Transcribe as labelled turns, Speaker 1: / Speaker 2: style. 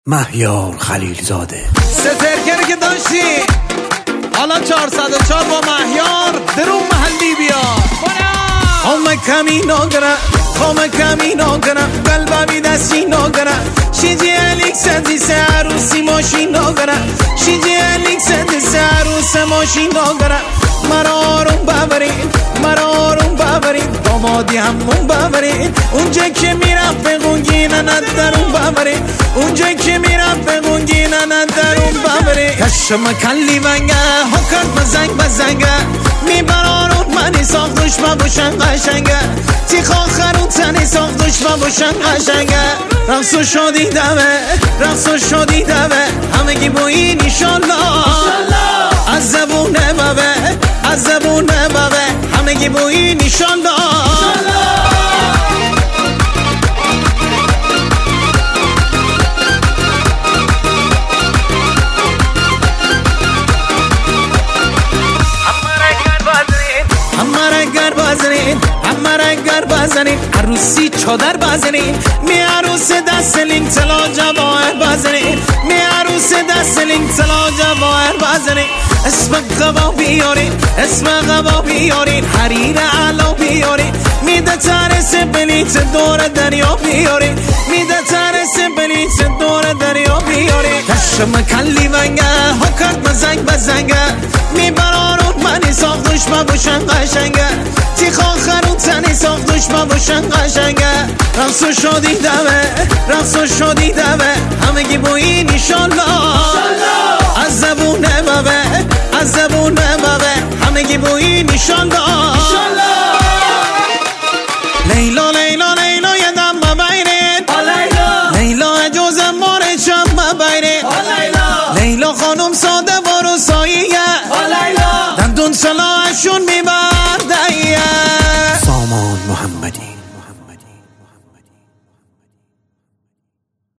Speaker 1: مهیار خلیلزاده
Speaker 2: سترکری که داشتی حالا 404 با مهیار درون محلی بیا کمی ناگرم قلبمی دستی ناگرم شیجی الیک سندیس عروسی ماشین ناگرم شیجی الیک سندیس عروس ماشین ناگرم مرا آروم ببرین دامادی همون ببرین اونجا که میرم بگونگینه ندارون ببرین اونجا که میرم بگونگینه ندارون ببرین کشم کلی ونگه ها کرد بزنگه میبرارون منی ساخت دشمن باشن قشنگه تیخ آخرون تنی ساخت دشمن باشن قشنگه رقص و شادی دوه همگی با این ایشالله از زبونه بابه همگی با این ایشالله همه بزنین عروسی چادر بزنین می عروس دست لینک تلا جواهر بزنین می عروس دست لینک تلا جواهر بزنین اسم قبا بیارین حریر علا بیارین میده ترس بلیت دور دریا بیارین میده ترس بلیت دور دریا بیارین کشم کلی ونگه ها کرد بزنگه میبرارون منی ساخت دشمن باشن قشنگه تیخ آخرون تنی ساخت دشمن باشن قشنگه رقص و شادی دوه همگی با این ایشالله از زبونه بابه همگی با این ایشالله